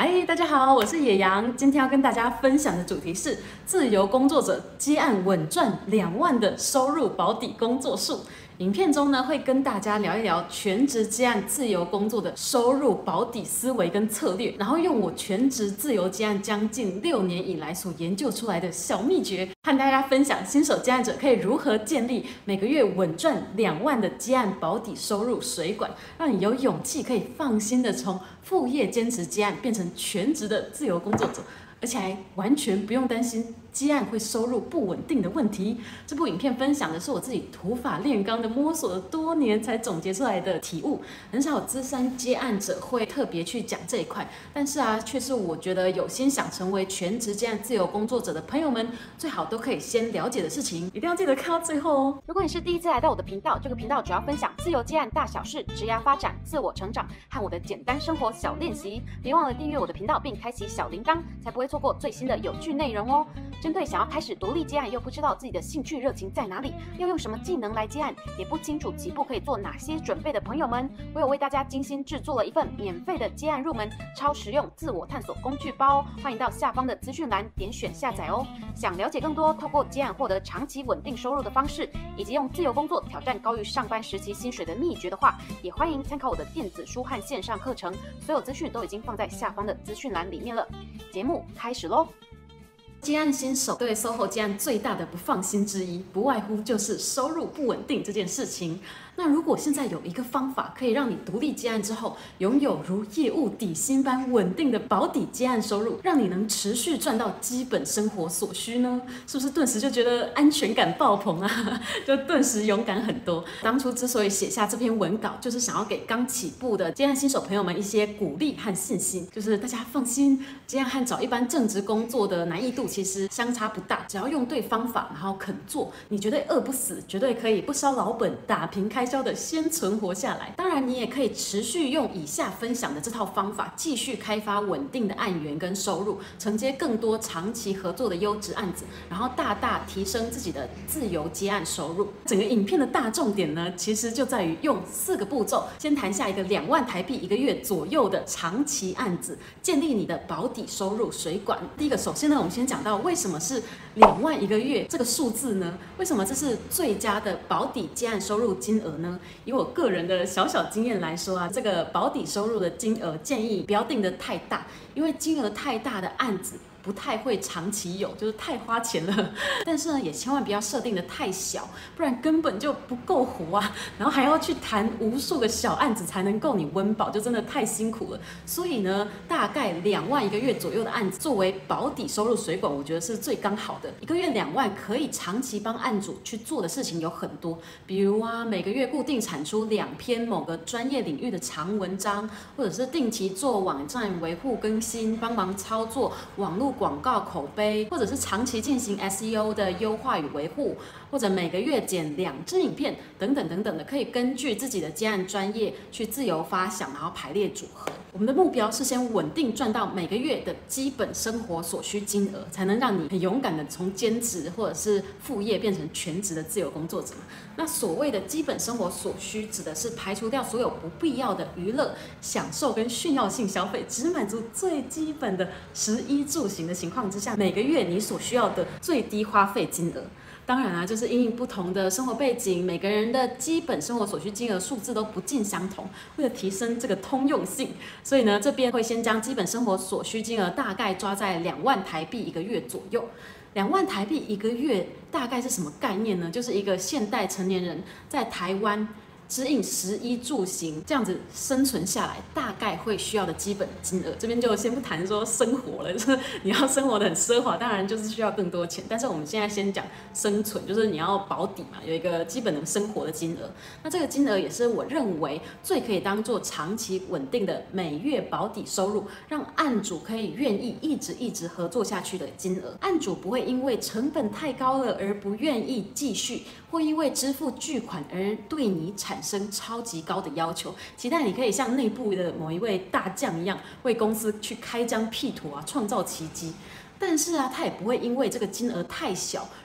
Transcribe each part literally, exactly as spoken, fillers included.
嗨，大家好，我是野羊。今天要跟大家分享的主题是自由工作者接案稳赚两万的收入保底工作术。影片中呢，会跟大家聊一聊全职接案自由工作的收入保底思维跟策略，然后用我全职自由接案将近六年以来所研究出来的小秘诀，和大家分享新手接案者可以如何建立每个月稳赚两万的接案保底收入水管，让你有勇气可以放心的从副业兼职接案变成全职的自由工作者，而且还完全不用担心接案会收入不稳定的问题。这部影片分享的是我自己土法炼钢的摸索了多年才总结出来的体悟，很少有资深接案者会特别去讲这一块，但是啊，却是我觉得有心想成为全职接案自由工作者的朋友们最好都可以先了解的事情，一定要记得看到最后哦。 如果你是第一次来到我的频道，这个频道主要分享自由接案大小事、职涯发展、自我成长和我的简单生活小练习。别忘了订阅我的频道并开启小铃铛，才不会错过最新的有趣内容哦。针对想要开始独立接案又不知道自己的兴趣热情在哪里，要用什么技能来接案，也不清楚起步可以做哪些准备的朋友们，我有为大家精心制作了一份免费的接案入门超实用自我探索工具包哦，欢迎到下方的资讯栏点选下载哦。想了解更多透过接案获得长期稳定收入的方式，以及用自由工作挑战高于上班时期薪水的秘诀的话，也欢迎参考我的电子书和线上课程，所有资讯都已经放在下方的资讯栏里面了。节目开始咯。 接案新手对 S O H O 接案最大的不放心之一，不外乎就是收入不稳定这件事情。那如果现在有一个方法可以让你独立接案之后，拥有如业务底薪般稳定的保底接案收入，让你能持续赚到基本生活所需呢？是不是顿时就觉得安全感爆棚啊？就顿时勇敢很多。当初之所以写下这篇文稿，就是想要给刚起步的接案新手朋友们一些鼓励和信心，就是大家放心，接案和找一般正职工作的难易度其实相差不大，只要用对方法，然后肯做，你绝对饿不死，绝对可以不烧老本，打平开销的先存活下来。当然，你也可以持续用以下分享的这套方法，继续开发稳定的案源跟收入，承接更多长期合作的优质案子，然后大大提升自己的自由接案收入。整个影片的大重点呢，其实就在于用四个步骤，先谈下一个两万台币一个月左右的长期案子，建立你的保底收入水管。第一个，首先呢，我们先讲到为什么是两万一个月这个数字呢？为什么这是最佳的保底接案收入金额呢？以我个人的小小经验来说啊，这个保底收入的金额建议不要定得太大，因为金额太大的案子不太会长期有，就是太花钱了。但是呢，也千万不要设定的太小，不然根本就不够活啊。然后还要去谈无数个小案子才能够你温饱，就真的太辛苦了。所以呢，大概两万一个月左右的案子作为保底收入水管，我觉得是最刚好的。一个月两万可以长期帮案主去做的事情有很多，比如啊，每个月固定产出两篇某个专业领域的长文章，或者是定期做网站维护更新，帮忙操作网络广告口碑，或者是长期进行 S E O 的优化与维护，或者每个月剪两支影片等等等等的，可以根据自己的接案专业去自由发想，然后排列组合。我们的目标是先稳定赚到每个月的基本生活所需金额，才能让你很勇敢的从兼职或者是副业变成全职的自由工作者。那所谓的基本生活所需，指的是排除掉所有不必要的娱乐、享受跟炫耀性消费，只满足最基本的食衣住行的情况之下，每个月你所需要的最低花费金额。当然啊，就是因应不同的生活背景，每个人的基本生活所需金额数字都不尽相同。为了提升这个通用性，所以呢，这边会先将基本生活所需金额大概抓在两万台币一个月左右。两万台币一个月大概是什么概念呢？就是一个现代成年人在台湾支应食衣住行这样子生存下来，大概会需要的基本金额。这边就先不谈说生活了，就是你要生活的很奢华，当然就是需要更多钱。但是我们现在先讲生存，就是你要保底嘛，有一个基本的生活的金额。那这个金额也是我认为最可以当做长期稳定的每月保底收入，让案主可以愿意一直一直合作下去的金额。案主不会因为成本太高了而不愿意继续，或因为支付巨款而对你产生超级高的要求，期待你可以像内部的某一位大将一样，为公司去开疆辟土啊，创造奇迹。但是啊，他也不会因为这个金额太小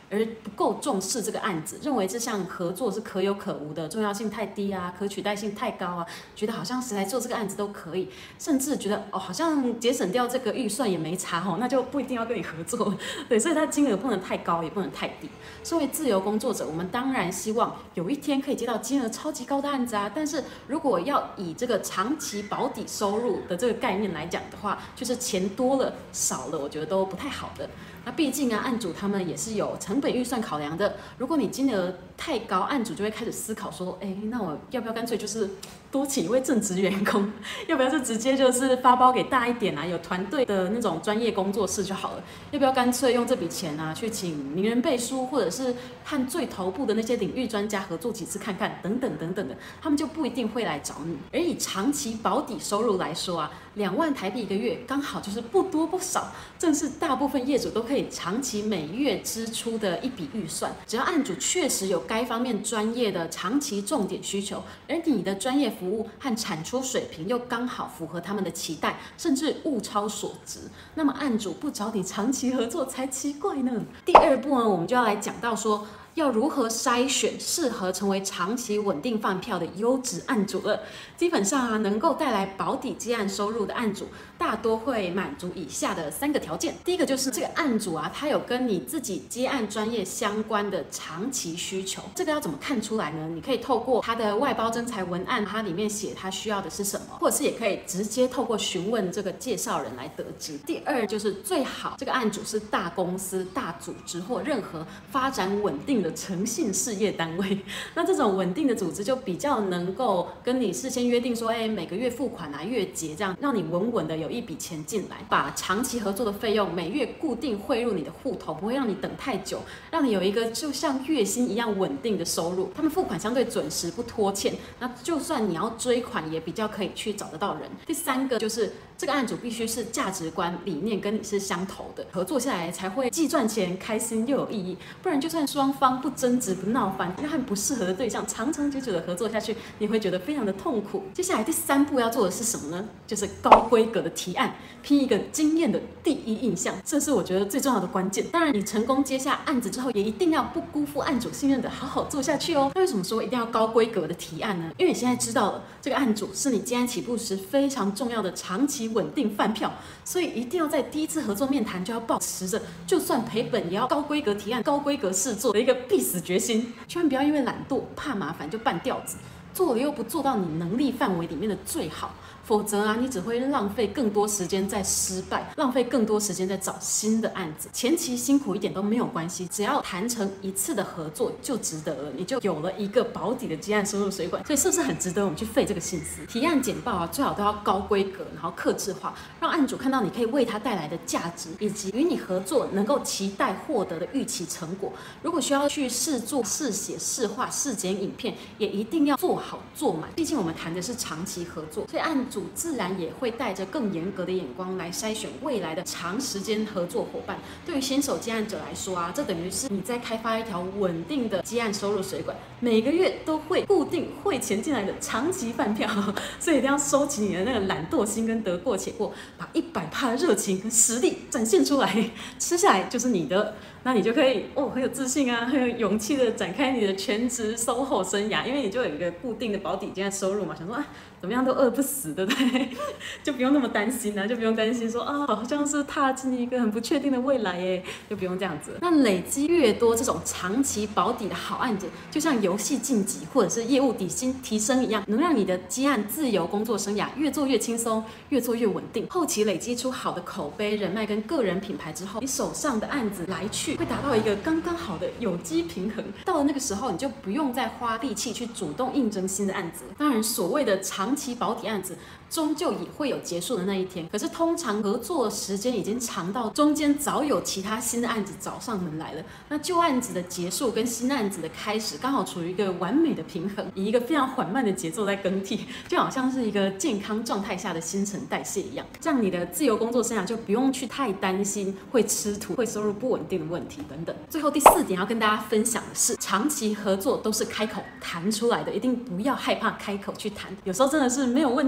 而不够重视这个案子，认为这项合作是可有可无的，重要性太低啊，可取代性太高啊，觉得好像谁来做这个案子都可以，甚至觉得哦好像节省掉这个预算也没差哦，那就不一定要跟你合作。对，所以它金额不能太高，也不能太低。身为自由工作者，我们当然希望有一天可以接到金额超级高的案子啊，但是如果要以这个长期保底收入的这个概念来讲的话，就是钱多了少了，我觉得都不太好的。那毕竟啊，案主他们也是有成本预算考量的。如果你金额太高，案主就会开始思考说，哎，那我要不要干脆就是多请一位正职员工？要不要是直接就是发包给大一点啊，有团队的那种专业工作室就好了？要不要干脆用这笔钱啊，去请名人背书，或者是和最头部的那些领域专家合作几次看看，等等等等的，他们就不一定会来找你。而以长期保底收入来说啊，两万台币一个月，刚好就是不多不少，正是大部分业主都可以长期每月支出的一笔预算。只要案主确实有该方面专业的长期重点需求，而你的专业服务和产出水平又刚好符合他们的期待，甚至物超所值，那么案主不找你长期合作才奇怪呢。第二步呢，我们就要来讲到说，要如何筛选适合成为长期稳定饭票的优质案主了。基本上啊，能够带来保底接案收入的案主，大多会满足以下的三个条件。第一个就是这个案主啊，他有跟你自己接案专业相关的长期需求。这个要怎么看出来呢？你可以透过他的外包征才文案，它里面写他需要的是什么，或者是也可以直接透过询问这个介绍人来得知。第二就是最好这个案主是大公司、大组织或任何发展稳定的诚信事业单位。那这种稳定的组织就比较能够跟你事先约定说，哎，每个月付款啊，月结这样，让你稳稳的有一笔钱进来，把长期合作的费用每月固定汇入你的户头，不会让你等太久，让你有一个就像月薪一样稳定的收入。他们付款相对准时，不拖欠，那就算你要追款也比较可以去找得到人。第三个就是这个案主必须是价值观理念跟你是相投的，合作下来才会既赚钱开心又有意义。不然就算双方不争执不闹翻，那和不适合的对象长长久久的合作下去，你会觉得非常的痛苦。接下来第三步要做的是什么呢？就是高规格的提案，拼一个惊艳的第一印象，这是我觉得最重要的关键。当然你成功接下案子之后，也一定要不辜负案主信任的好好做下去哦。那为什么说一定要高规格的提案呢？因为你现在知道了这个案主是你接案起步时非常重要的长期稳定饭票，所以一定要在第一次合作面谈就要抱持着就算赔本也要高规格提案、高规格试做的一个必死决心，千万不要因为懒惰、怕麻烦就半吊子，做了又不做到你能力范围里面的最好。否则啊，你只会浪费更多时间在失败，浪费更多时间在找新的案子。前期辛苦一点都没有关系，只要谈成一次的合作就值得了，你就有了一个保底的接案收入水管。所以是不是很值得我们去费这个心思？提案简报啊，最好都要高规格，然后客制化，让案主看到你可以为他带来的价值，以及与你合作能够期待获得的预期成果。如果需要去试做、试写、试画、试剪影片，也一定要做好做满。毕竟我们谈的是长期合作，所以案主自然也会带着更严格的眼光来筛选未来的长时间合作伙伴。对于新手接案者来说啊，这等于是你在开发一条稳定的接案收入水管，每个月都会固定汇钱进来的长期饭票。所以一定要收起你的那个懒惰心跟得过且过，把一百趴的热情跟实力展现出来，吃下来就是你的。那你就可以哦，很有自信啊，很有勇气的展开你的全职 S O H O 生涯，因为你就有一个固定的保底接案收入嘛，想说啊，怎么样都饿不死，对不对？就不用那么担心啊，就不用担心说啊，好像是踏进一个很不确定的未来耶，就不用这样子。那累积越多这种长期保底的好案子，就像游戏晋级或者是业务底薪提升一样，能让你的接案自由工作生涯越做越轻松，越做越稳定。后期累积出好的口碑、人脉跟个人品牌之后，你手上的案子来去会达到一个刚刚好的有机平衡。到了那个时候，你就不用再花力气去主动应征新的案子。当然，所谓的长期保底案子终究也会有结束的那一天，可是通常合作时间已经长到中间早有其他新的案子找上门来了，那旧案子的结束跟新案子的开始刚好处于一个完美的平衡，以一个非常缓慢的节奏在更替，就好像是一个健康状态下的新陈代谢一样。这样你的自由工作生涯就不用去太担心会吃土、会收入不稳定的问题等等。最后第四点要跟大家分享的是，长期合作都是开口谈出来的，一定不要害怕开口去谈，有时候真的是没有问就没有。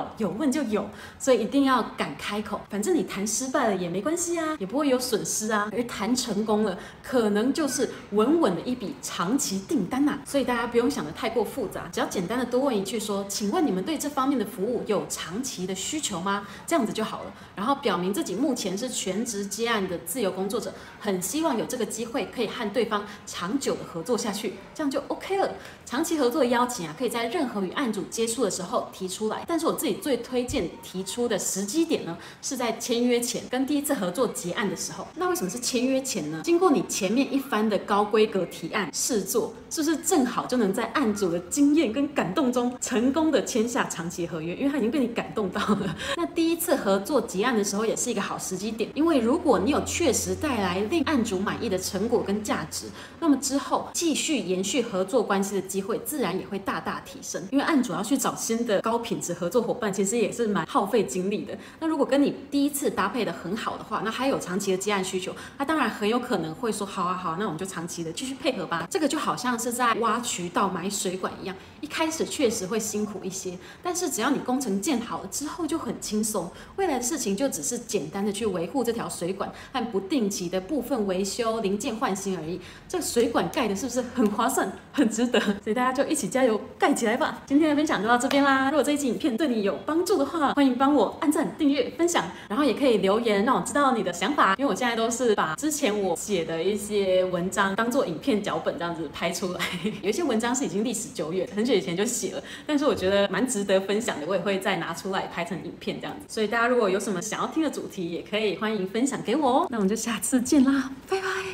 到，有问就有，所以一定要敢开口。反正你谈失败了也没关系啊，也不会有损失啊。而谈成功了，可能就是稳稳的一笔长期订单啊。所以大家不用想得太过复杂，只要简单的多问一句说，请问你们对这方面的服务有长期的需求吗？这样子就好了。然后表明自己目前是全职接案的自由工作者，很希望有这个机会可以和对方长久的合作下去，这样就 OK 了。长期合作的邀请啊，可以在任何与案主接触的时候提出来。但是我自己最推荐提出的时机点呢，是在签约前跟第一次合作结案的时候。那为什么是签约前呢？经过你前面一番的高规格提案试做，是不是正好就能在案主的经验跟感动中成功的签下长期合约？因为他已经被你感动到了。那第一次合作结案的时候也是一个好时机点，因为如果你有确实带来令案主满意的成果跟价值，那么之后继续延续合作关系的机会自然也会大大提升。因为案主要去找新的高品质合作伙伴，其实也是蛮耗费精力的。那如果跟你第一次搭配的很好的话，那还有长期的接案需求，那当然很有可能会说好啊好，那我们就长期的继续配合吧。这个就好像是在挖渠道买水管一样，一开始确实会辛苦一些，但是只要你工程建好了之后就很轻松，未来的事情就只是简单的去维护这条水管和不定期的部分维修、零件换新而已。这个水管盖的是不是很划算、很值得？所以大家就一起加油盖起来吧！今天的分享就到这边啦。如果这一集影片对你有帮助的话，欢迎帮我按赞、订阅、分享，然后也可以留言让我知道你的想法。因为我现在都是把之前我写的一些文章当做影片脚本这样子拍出来，有一些文章是已经历史久远，很久以前就写了，但是我觉得蛮值得分享的，我也会再拿出来拍成影片这样子。所以大家如果有什么想要听的主题，也可以欢迎分享给我哦。那我们就下次见啦，拜拜。